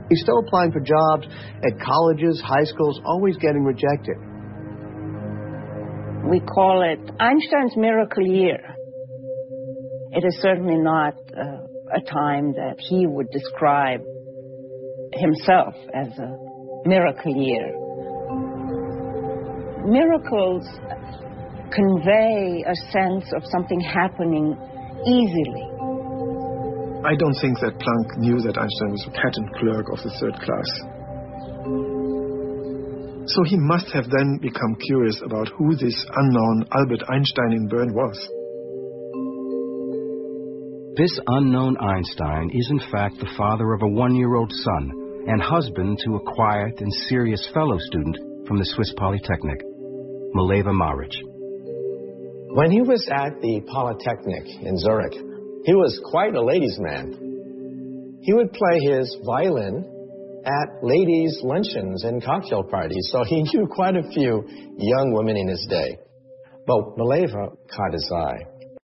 He's still applying for jobs at colleges, high schools, always getting rejected. We call it Einstein's miracle year. It is certainly not a time that he would describe himself as a miracle year. Miracles convey a sense of something happening easily. I don't think that Planck knew that Einstein was a patent clerk of the third class. So he must have then become curious about who this unknown Albert Einstein in Bern was. This unknown Einstein is in fact the father of a 1-year-old son and husband to a quiet and serious fellow student from the Swiss Polytechnic, Mileva Maric. When he was at the Polytechnic in Zurich, he was quite a ladies' man. He would play his violin at ladies' luncheons and cocktail parties, so he knew quite a few young women in his day. But Mileva caught his eye.